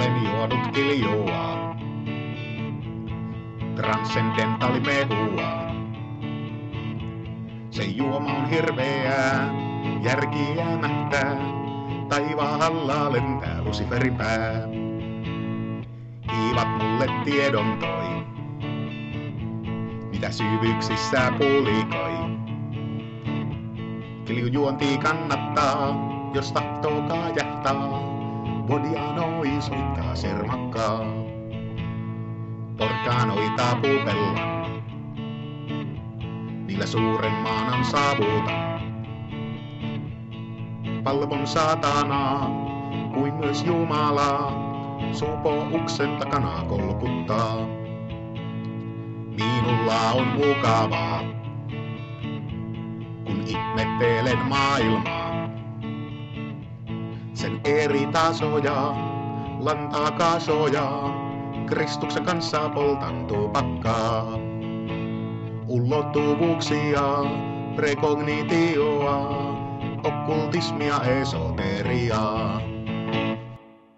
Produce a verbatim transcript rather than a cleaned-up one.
olen juonut kiljua, transcendentaali mehua. Se juoma on hirveää, järki jäämättä, taivaalla lentää Luciferin pää. Hiivat mulle tiedon toi, mitä syvyyksissä pulikoi. Kiljujuonti kannattaa, jos tahtoo kaajahtaa. Vodianoi soittaa sermakkaa. Porkkanoita puupella, niillä suuren maanan saavuta. Palvon saatanaa, kuin myös Jumalaa, supouksen takana kolkuttaa. Minulla on mukavaa, kun ihmettelen maailmaa. Sen eri tasoja, lantaa kasoja, Kristuksen kanssa poltan tupakkaa. Ulottuvuuksia, prekognitioa, okkultismia, esoteriaa.